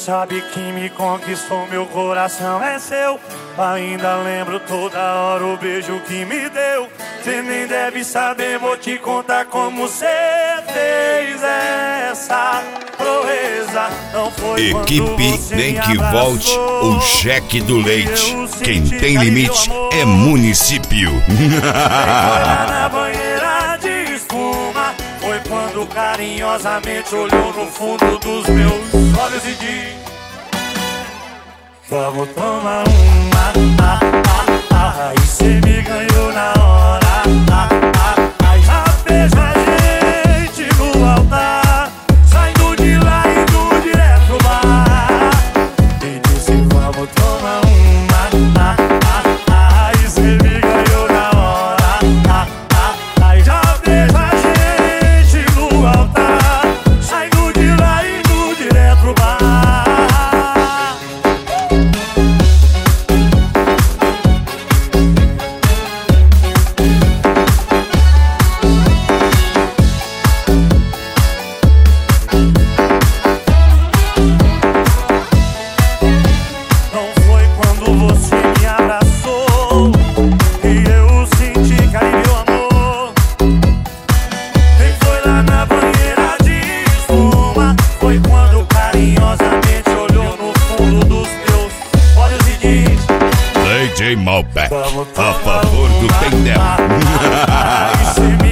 sabe que me conquistou, meu coração é seu. Ainda lembro toda hora o beijo que me deu. Cê nem deve saber, vou te contar como cê fez essa proeza. Não foi equipe Nem Que Volte, o cheque do leite. Quem tem limite é município. Na banheira de espuma, foi quando carinhosamente olhou no fundo dos meus olhos e disse: vamos tomar uma, aí cê me ganhou na hora, já vejo a gente no altar, saindo de lá e indo direto pro bar. E disse: vamos tomar uma, aí cê me ganhou na hora, já vejo a gente no altar, saindo de lá e indo direto pro bar. DJ Malbec, a favor do Tendel.